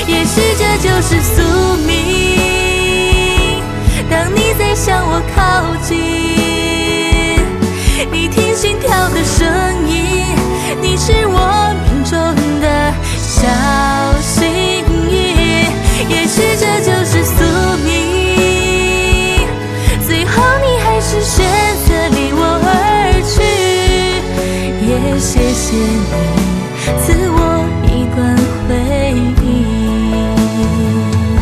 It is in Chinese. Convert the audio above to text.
也许这就是宿命。当你在向我靠近，你听心跳的声音，你是我命中的小幸运。也许这就是宿命，最后你还是选择离我而去，也谢谢你。